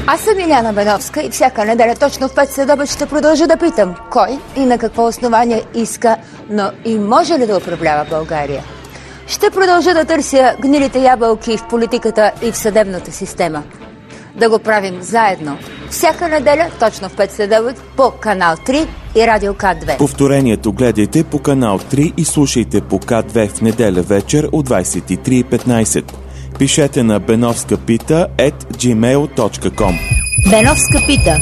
Аз съм Иляна Беновска и всяка неделя точно в 5 следобед ще продължа да питам кой и на какво основание иска, но и може ли да управлява България. Ще продължа да търся гнилите ябълки в политиката и в съдебната система. Да го правим заедно. Всяка неделя точно в 5 следобед по канал 3 и Радио К2. Повторението гледайте по канал 3 и слушайте по К2 в неделя вечер от 23:15. Пишете на benovskapita@gmail.com. Беновска пита.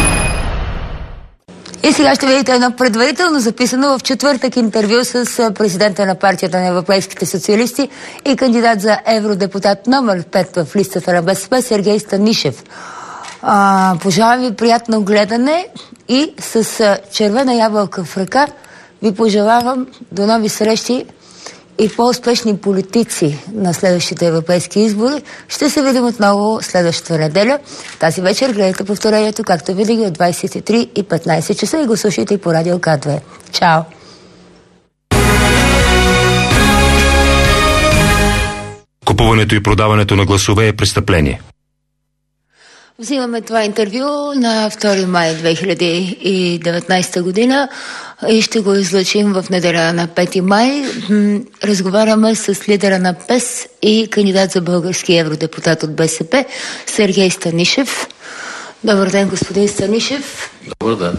И сега ще видите едно предварително записано в четвъртък интервю с президента на партията на европейските социалисти и кандидат за евродепутат номер 5 в листата на БСП Сергей Станишев. Пожелавам ви приятно гледане и с червена ябълка в ръка ви пожелавам до нови срещи и по-успешни политици на следващите европейски избори. Ще се видим отново следващата неделя. Тази вечер гледайте повторението, както винаги, от 23:15 часа и го слушайте и по Радио К2. Чао! Купуването и продаването на гласове е престъпление. Взимаме това интервю на 2 май 2019 година и ще го излъчим в неделя на 5 май. Разговаряме с лидера на ПЕС и кандидат за български евродепутат от БСП Сергей Станишев. Добър ден, господин Станишев. Добър ден.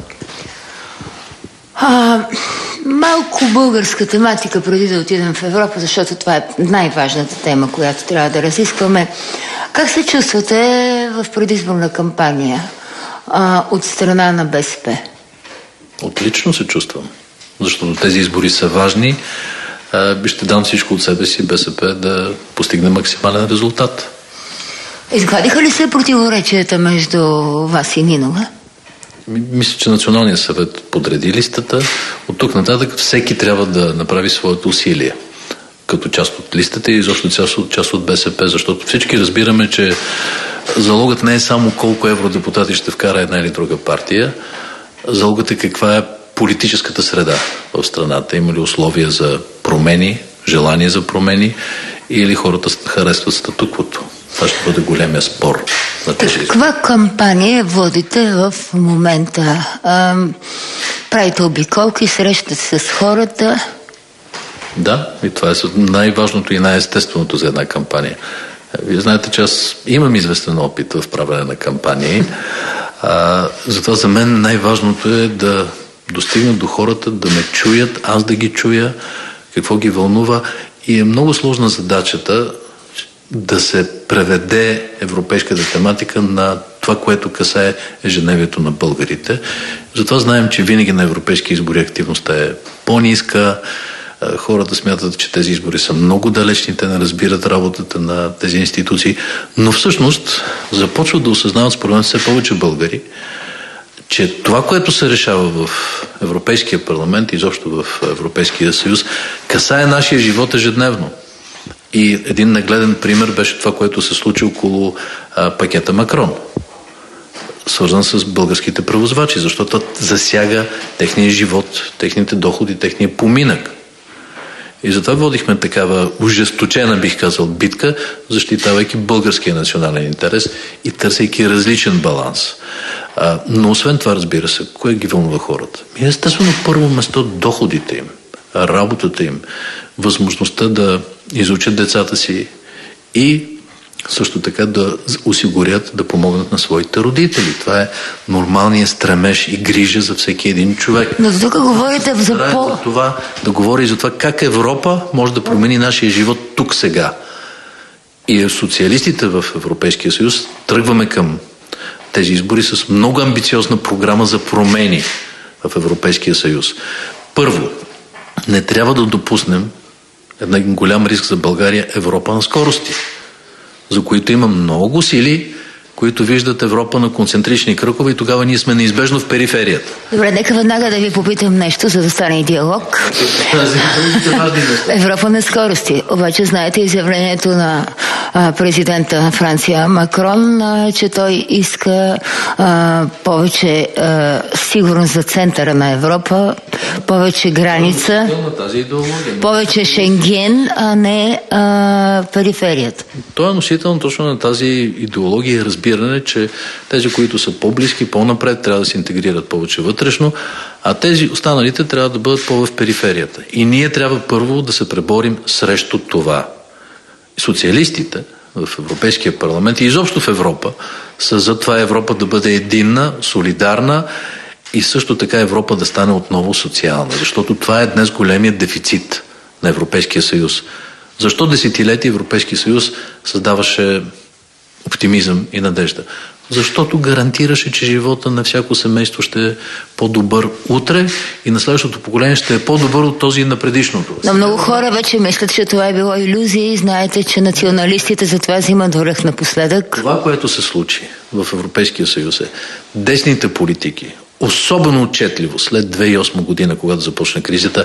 Малко българска тематика преди да отидем в Европа, защото това е най-важната тема, която трябва да разискваме. Как се чувствате в предизборна кампания от страна на БСП? Отлично се чувствам, защото тези избори са важни. Ще дам всичко от себе си БСП да постигне максимален резултат. Изгладиха ли се противоречията между вас и Нинова? Мисля, че Националният съвет подреди листата. От тук нататък всеки трябва да направи своето усилие като част от листата и изобщо част от БСП, защото всички разбираме, че залогът не е само колко евродепутати ще вкара една или друга партия, залогът е каква е политическата среда в страната. Има ли условия за промени, желание за промени или хората харесват статуквото. Това ще бъде големия спор на тези. Каква кампания водите в момента? Правите обиколки, срещате се с хората? Да, и това е най-важното и най-естественото за една кампания. Вие знаете, че аз имам известен опит в правене на кампании. Затова за мен най-важното е да достигна до хората, да ме чуят, аз да ги чуя, какво ги вълнува. И е много сложна задачата да се преведе европейската тематика на това, което касае ежедневието на българите. Затова знаем, че винаги на европейски избори активността е по-ниска. Хората смятат, че тези избори са много далечни, те не разбират работата на тези институции, но всъщност започват да осъзнават, според мен, все повече българи, че това, което се решава в Европейския парламент и изобщо в Европейския съюз, касае нашия живот ежедневно. И един нагледен пример беше това, което се случи около пакета Макрон, свързан с българските превозвачи, защото засяга техния живот, техните доходи, техния поминък. И затова водихме такава ожесточена, бих казал, битка, защитавайки българския национален интерес и търсейки различен баланс. Но освен това, разбира се, кое ги вълнува хората? Естествено, първо место доходите им, работата им, възможността да изучат децата си и също така да осигурят, да помогнат на своите родители. Това е нормалният стремеж и грижа за всеки един човек. Но тук говорите за това, да говори за това как Европа може да промени нашия живот тук сега. И социалистите в Европейския съюз тръгваме към тези избори с много амбициозна програма за промени в Европейския съюз. Първо, не трябва да допуснем един голям риск за България Европа на скорости, за които има много сили, които виждат Европа на концентрични кръгове и тогава ние сме неизбежно в периферията. Добре, нека веднага да ви попитам нещо, за да стане и диалог. Европа на скорости. Обаче знаете изявлението на президента на Франция Макрон, че той иска повече сигурност за центъра на Европа, повече граница, повече Шенген, а не периферията. Той е носител точно на тази идеология и разбиране, че тези, които са по-близки, по-напред, трябва да се интегрират повече вътрешно, а тези останалите трябва да бъдат по-в периферията. И ние трябва първо да се преборим срещу това. Социалистите в Европейския парламент и изобщо в Европа са за това Европа да бъде единна, солидарна и също така Европа да стане отново социална. Защото това е днес големият дефицит на Европейския съюз. Защо десетилетия Европейския съюз създаваше оптимизъм и надежда? Защото гарантираше, че живота на всяко семейство ще е по-добър утре и на следващото поколение ще е по-добър от този на предишното. Но много хора вече мислят, че това е било илюзия и знаете, че националистите за това взимат връх напоследък. Това, което се случи в Европейския съюз е десните политики, особено отчетливо след 2008 година, когато започна кризата,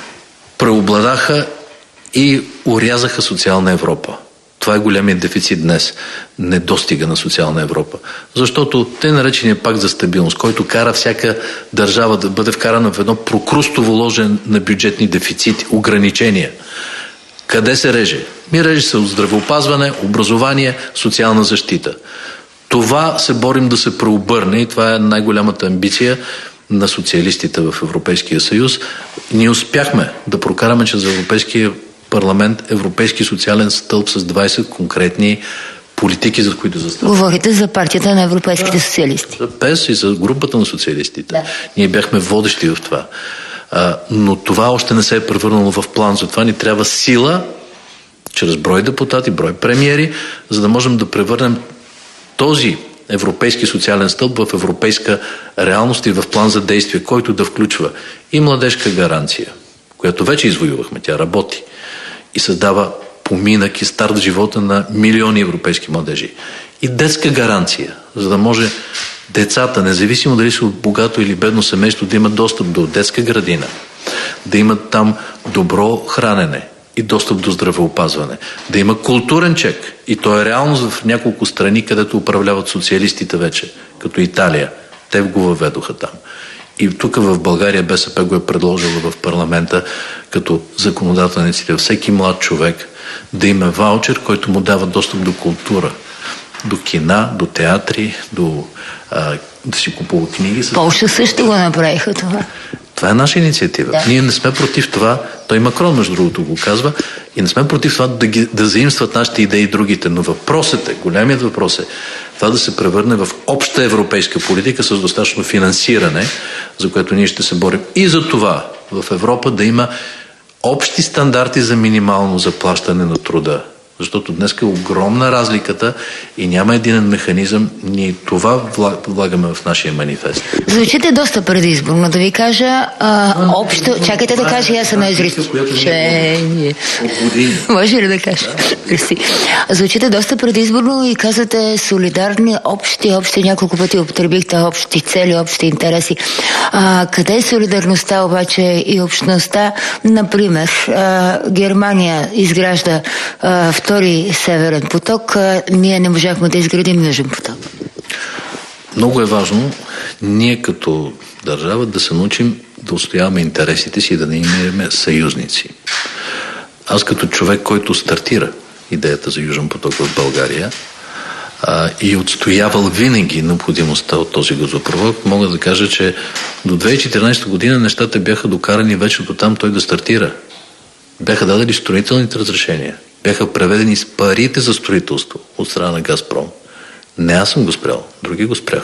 преобладаха и урязаха социална Европа. Това е големият дефицит днес. Недостига на социална Европа. Защото те наречения пакт за стабилност, който кара всяка държава да бъде вкарана в едно прокрустово ложен на бюджетни дефицити, ограничения. Къде се реже? Реже се от здравеопазване, образование, социална защита. Това се борим да се преобърне и това е най-голямата амбиция на социалистите в Европейския съюз. Ние успяхме да прокараме чрез Европейския парламент Европейски социален стълб с 20 конкретни политики, за които заставаме. Говорите за партията на европейските социалисти. За ПЕС и за групата на социалистите. Да. Ние бяхме водещи в това. Но това още не се е превърнало в план. Затова ни трябва сила, чрез брой депутати, брой премиери, за да можем да превърнем този европейски социален стълб в европейска реалност и в план за действие, който да включва и младежка гаранция, която вече извоювахме, тя работи и създава поминък и старт в живота на милиони европейски младежи. И детска гаранция, за да може децата, независимо дали са от богато или бедно семейство, да имат достъп до детска градина, да имат там добро хранене и достъп до здравеопазване, да има културен чек. И то е реалност в няколко страни, където управляват социалистите вече, като Италия. Те го въведоха там. И тук в България БСП го е предложила в парламента като законодателна инициатива. Всеки млад човек да има ваучер, който му дава достъп до култура, до кина, до театри, да си купува книги. Полша също го направиха това. Това е наша инициатива. Да. Ние не сме против това, той Макрон между другото го казва, и не сме против това да заимстват нашите идеи и другите, но въпросът е, големият въпрос е това да се превърне в обща европейска политика с достатъчно финансиране, за което ние ще се борим. И за това в Европа да има общи стандарти за минимално заплащане на труда. Защото днес е огромна разликата и няма единен механизъм. Ние това влагаме в нашия манифест. Звучите доста предизборно, да ви кажа общо... Чакайте да кажа, аз съм изречение. Може ли да кажа? Звучите доста предизборно и казвате солидарни, общи, няколко пъти употребихте общи цели, общи интереси. Къде е солидарността обаче и общността? Например, Германия изгражда втори Северен поток, ние не можахме да изградим Южен поток. Много е важно ние като държава да се научим да отстояваме интересите си и да не имаме съюзници. Аз като човек, който стартира идеята за Южен поток в България и отстоявал винаги необходимостта от този газопровод, мога да кажа, че до 2014 година нещата бяха докарани вече до там той да стартира. Бяха дадени строителните разрешения. Бяха преведени с парите за строителство от страна на Газпром. Не аз съм го спрял, други го спряха.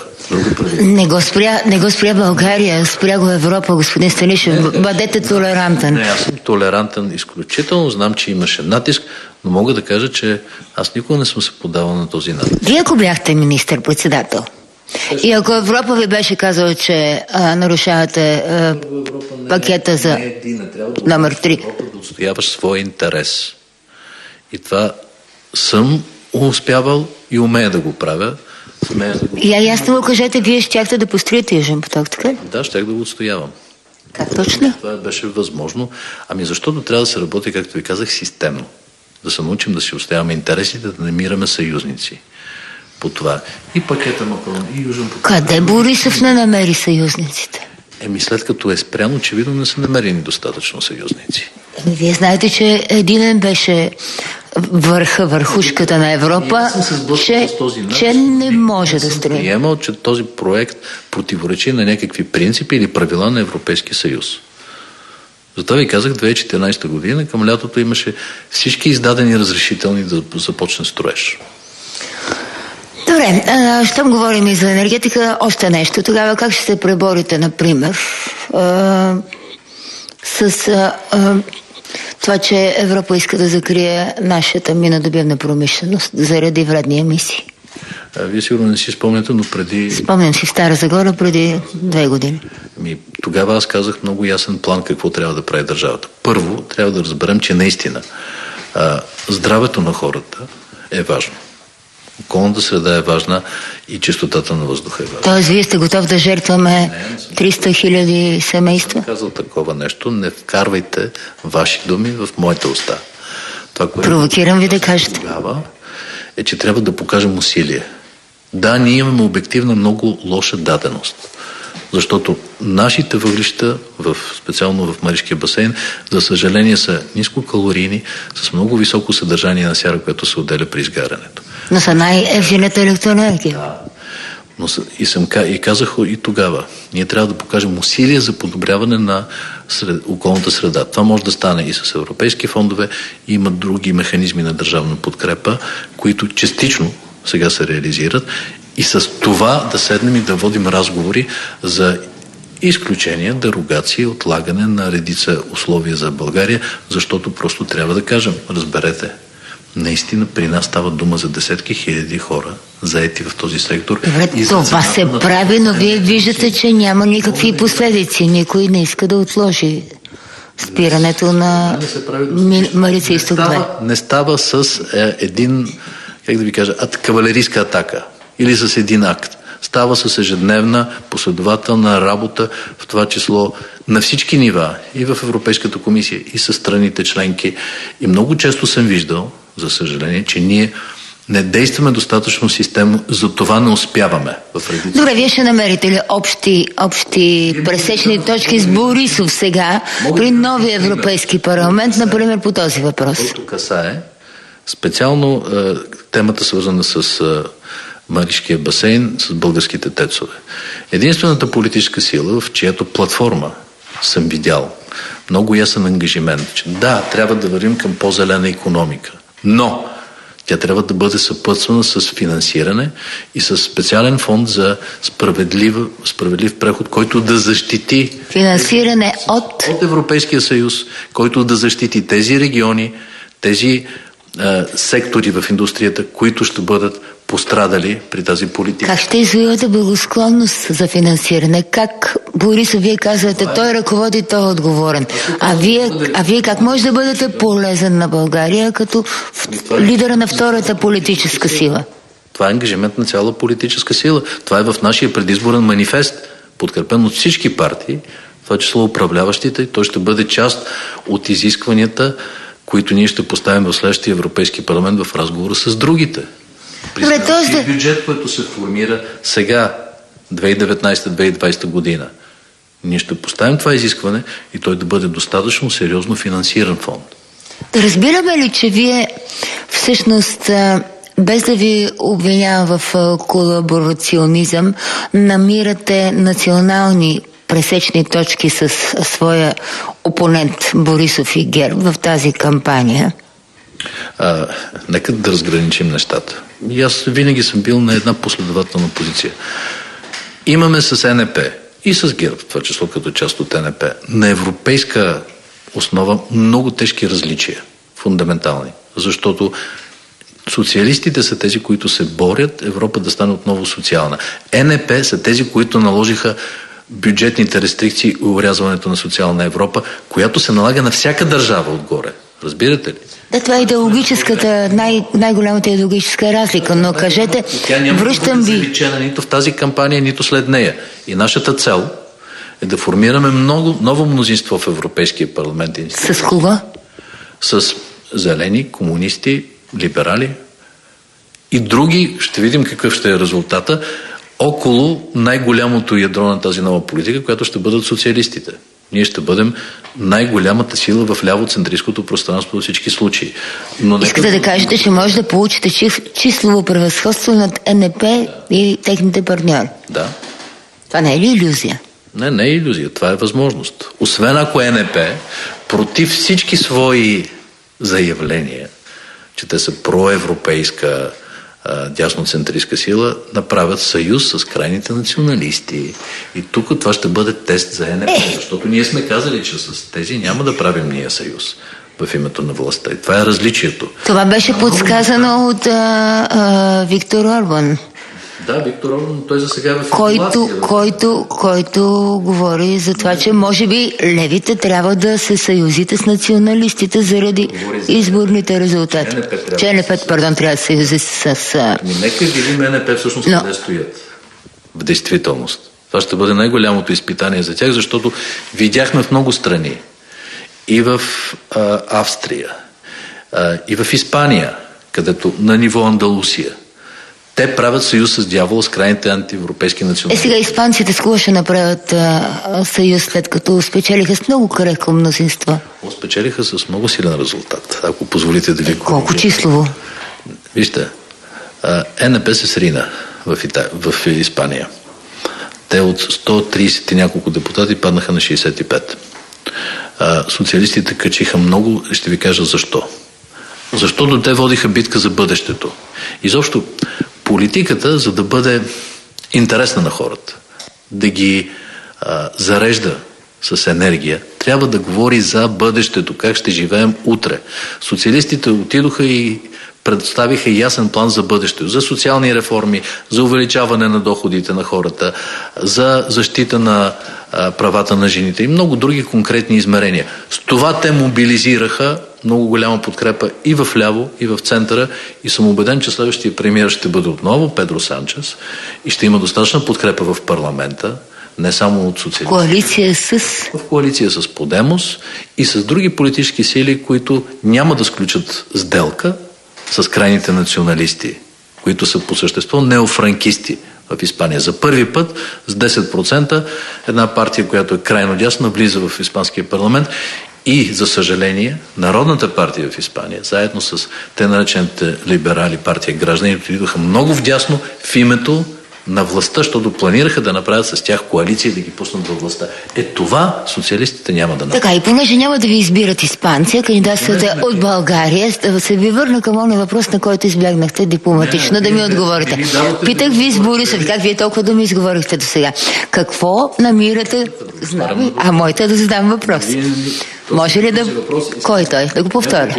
Не го спря България, спря го Европа, господин Станишев. Бъдете толерантен. Не, аз съм толерантен изключително. Знам, че имаше натиск, но мога да кажа, че аз никога не съм се подавал на този натиск. Вие ако бяхте министър-председател и ако Европа ви беше казала, че нарушавате пакета за номер 3. Европа да отстояваш своя интерес. И това съм успявал и умея да го правя. Ясно го кажете, вие щяхте да построите Южен поток, така ли? Да, щях да го отстоявам. Как точно? Това беше възможно. Защото трябва да се работи, както ви казах, системно. Да се научим да си отстояваме интересите, да намираме съюзници по това. И пакета Макрон, и Южен поток. Къде Борисов не намери съюзниците? След като е спрян, очевидно не са намерени достатъчно съюзници. Вие знаете, че един беше върхушката на Европа, че не може да строи. Приемал, че този проект противоречи на някакви принципи или правила на Европейския съюз. Затова ви казах, 2014 година към лятото имаше всички издадени разрешителни да започне строеж. Добре, щом говорим и за енергетика, още нещо. Тогава как ще се преборите, например, с това, че Европа иска да закрие нашата минодобивна промишленост заради вредни емисии? Вие сигурно не си спомняте, но преди... Спомням си в Стара Загора преди 2 години. Тогава аз казах много ясен план какво трябва да прави държавата. Първо, трябва да разберем, че наистина здравето на хората е важно. Околната среда е важна и чистотата на въздуха е важна. Тоест, вие сте готов да жертваме 300 хиляди семейства? Не съм казал такова нещо. Не вкарвайте ваши думи в моята уста. Това, което провокирам ви да кажете. Тогава е, че трябва да покажем усилие. Да, ние имаме обективна много лоша даденост. Защото нашите въглища, специално в Маришкия басейн, за съжаление са нискокалорийни, с много високо съдържание на сяра, което се отделя при изгарянето. Но са най-евтината електроенергия. Да. И казах и тогава, ние трябва да покажем усилия за подобряване на околната среда. Това може да стане и с европейски фондове, и има други механизми на държавна подкрепа, които частично сега се реализират. И с това да седнем и да водим разговори за изключения, дерогации, отлагане на редица условия за България, защото просто трябва да кажем, разберете, наистина при нас става дума за десетки хиляди хора, заети в този сектор. Добре, това се прави, но вие виждате, че няма никакви последици. Никой не иска да отложи спирането на Марица изток 2. Не става с един, как да ви кажа, кавалерийска атака или с един акт. Става с ежедневна, последователна работа, в това число на всички нива, и в Европейската комисия, и с страните членки. И много често съм виждал, за съжаление, че ние не действаме достатъчно системно, за това не успяваме в редица. Добре, вие ще намерите ли общи пресечни точки с Борисов сега при новия Европейски парламент, например, по този въпрос? Който касае специално темата, свързана с Маришкия басейн, с българските тецове. Единствената политическа сила, в чиято платформа съм видял много ясен ангажимент, че да, трябва да вървим към по-зелена икономика, но тя трябва да бъде съпътствана с финансиране и с специален фонд за справедлив преход, който да защити финансиране от Европейския съюз, който да защити тези региони, тези сектори в индустрията, които ще бъдат пострадали при тази политика. Как ще извоювате благосклонност за финансиране? Как, Борисов, вие казвате, той ръководи, той е отговорен. А вие как може да бъдете полезен на България като лидера на втората политическа сила? Това е ангажимент на цяла политическа сила. Това е в нашия предизборен манифест, подкрепен от всички партии, това число управляващите, и той ще бъде част от изискванията, които ние ще поставим в следващия Европейски парламент в разговора с другите. При бюджет, който се формира сега, 2019-2020 година, ние ще поставим това изискване и той да бъде достатъчно сериозно финансиран фонд. Разбираме ли, че вие всъщност, без да ви обвинявам в колаборационизъм, намирате национални пресечни точки с своя опонент Борисов и ГЕРБ в тази кампания? Нека да разграничим нещата. И аз винаги съм бил на една последователна позиция. Имаме с НП и с ГЕРБ, това число като част от НП, на европейска основа много тежки различия, фундаментални. Защото социалистите са тези, които се борят Европа да стане отново социална. НП са тези, които наложиха бюджетните рестрикции и урязването на социална Европа, която се налага на всяка държава отгоре. Разбирате ли? Да, това е идеологическата, най-голямата идеологическа разлика, но кажете, връщам ви... Тя нито в тази кампания, нито след нея. И нашата цел е да формираме много ново мнозинство в Европейския парламент. С кого? С зелени, комунисти, либерали и други, ще видим какъв ще е резултата, около най-голямото ядро на тази нова политика, която ще бъдат социалистите. Ние ще бъдем най-голямата сила в лявоцентристското пространство във всички случаи. Но искате да кажете, че може да получите числово превъзходство над НП и техните партньори? Да. Това не е ли илюзия? Не е илюзия. Това е възможност. Освен ако НП против всички свои заявления, че те са проевропейска дясноцентристка сила, направят съюз с крайните националисти. И тук това ще бъде тест за НП, защото ние сме казали, че с тези няма да правим ние съюз в името на властта. И това е различието. Това беше подсказано от Виктор Орбан. Да, Виктор Орбан, той за сега е в който говори за това, че може би левите трябва да се съюзите с националистите заради изборните резултати. Че НП, трябва да се съюзи с... Нека видим НП всъщност къде стоят. В действителност. Това ще бъде най-голямото изпитание за тях, защото видяхме в много страни. И в Австрия, и в Испания, където на ниво Андалусия, те правят съюз с дявола, с крайните антиевропейски националисти. Сега испанците с кого ще направят съюз, след като спечелиха с много крехко мнозинство? Спечелиха с много силен резултат, ако позволите да ви... Колко числово? Вижте, НП се срина в Испания. Те от 130 и няколко депутати паднаха на 65. Социалистите качиха много, ще ви кажа защо. Защото те водиха битка за бъдещето. Изобщо политиката, за да бъде интересна на хората, да ги зарежда с енергия, трябва да говори за бъдещето, как ще живеем утре. Социалистите отидоха и представиха ясен план за бъдещето, за социални реформи, за увеличаване на доходите на хората, за защита на правата на жените и много други конкретни измерения. С това те мобилизираха много голяма подкрепа и в ляво, и в центъра, и съм убеден, че следващия премиер ще бъде отново Педро Санчес и ще има достатъчна подкрепа в парламента, не само от социалистите. В коалиция с Подемос и с други политически сили, които няма да сключат сделка с крайните националисти, които са по същество неофранкисти в Испания. За първи път с 10% една партия, която е крайно дясна, влиза в испанския парламент и, за съжаление, Народната партия в Испания, заедно с те наречените либерали, партия граждани, отидоха много вдясно в името на властта, защото планираха да направят с тях коалиция и да ги пуснат във властта. Това социалистите няма да направят. Така, и понеже няма да ви избират испанци, кандидатствате от България, да се ви върна към ония въпрос, на който избягнахте дипломатично, да ми отговорите. Питах ви с Борисов, как вие толкова да ми изговорихте до сега. Какво намирате... моите е да задам въпрос. Може ли да... Кой той? Да го повторя.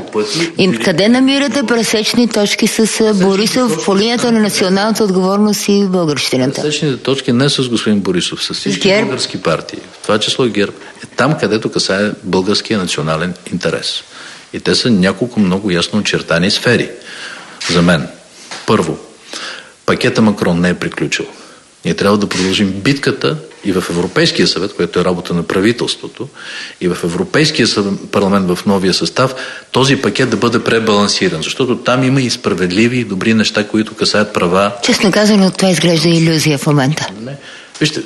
И къде намирате пресечни точки с Борисов по линията на националната отговорност и българщината? Пресечните точки не с господин Борисов, с всички български партии. В това число ГЕРБ е там, където касае българския национален интерес. И те са няколко много ясно очертани сфери. За мен. Първо, пакета Макрон не е приключил. Ние трябва да продължим битката и в Европейския съвет, което е работа на правителството, и в Европейския парламент в новия състав, този пакет да бъде пребалансиран, защото там има и справедливи и добри неща, които касаят права. Честно казано, това изглежда илюзия в момента. Не. Вижте,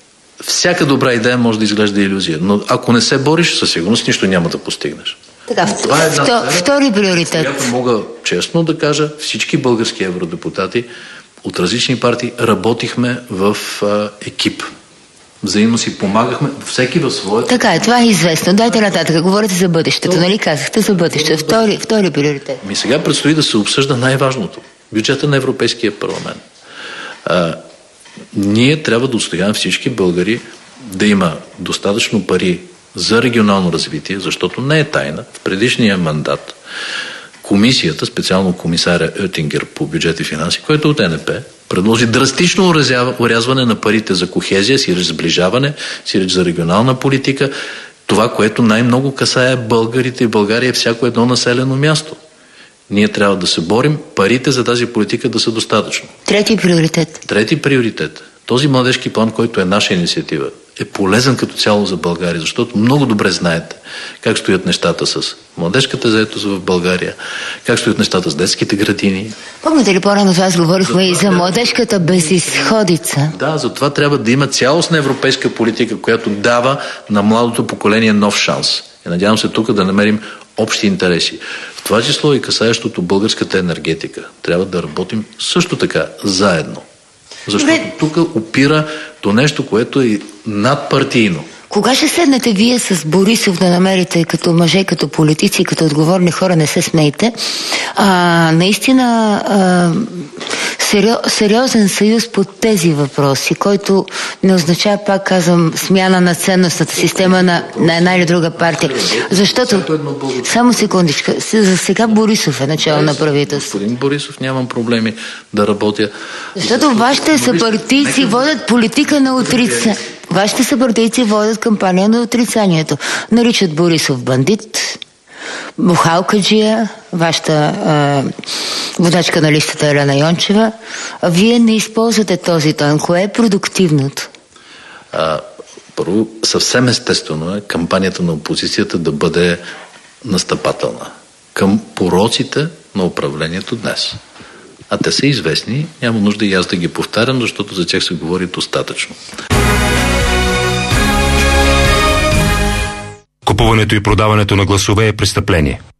всяка добра идея може да изглежда илюзия, но ако не се бориш, със сигурност нищо няма да постигнеш. Така, втори приоритет. Която мога честно да кажа, всички български евродепутати от различни партии работихме в екип. Взаимно си помагахме, всеки в своята... Така е, това е известно. Дайте нататък, говорите за бъдещето, нали казахте за бъдещето. Втори приоритет. Сега предстои да се обсъжда най-важното. Бюджета на Европейския парламент. Ние трябва да отстояваме всички българи да има достатъчно пари за регионално развитие, защото не е тайна. В предишния мандат комисията, специално комисаря Оттингер по бюджет и финанси, който от НП предложи драстично урязване на парите за кохезия, сиреч сближаване, сиреч за регионална политика. Това, което най-много касае българите и България е всяко едно населено място. Ние трябва да се борим парите за тази политика да са достатъчно. Трети приоритет. Този младежки план, който е наша инициатива, е полезен като цяло за България, защото много добре знаете как стоят нещата с младежката заетост в България, как стоят нещата с детските градини. Помните ли, по-рано с вас говорихме и за младежката безизходица? Да, затова трябва да има цялостна европейска политика, която дава на младото поколение нов шанс. И надявам се тук да намерим общи интереси. В това число и касаещото българската енергетика. Трябва да работим също така заедно. Защото тук опира до нещо, което е надпартийно. Кога ще седнете вие с Борисов да намерите като мъже, като политици, като отговорни хора, не се смейте, наистина сериозен съюз по тези въпроси, който не означава, пак казвам, смяна на ценностната система на една или друга партия. Защото, само секундичка, за сега Борисов е начало на правителство. Господин Борисов, нямам проблеми да работя. Защото вашите съпартийци водят политика на отрицание. Вашите съпартийци водят кампания на отрицанието. Наричат Борисов бандит, бухалкаджия, вашата водачка на листата Елена Йончева. Вие не използвате този тон. Кое е продуктивното? Първо, съвсем естествено е кампанията на опозицията да бъде настъпателна към пороците на управлението днес. А те са известни, няма нужда и аз да ги повтарям, защото за тях се говори достатъчно. Купуването и продаването на гласове е престъпление.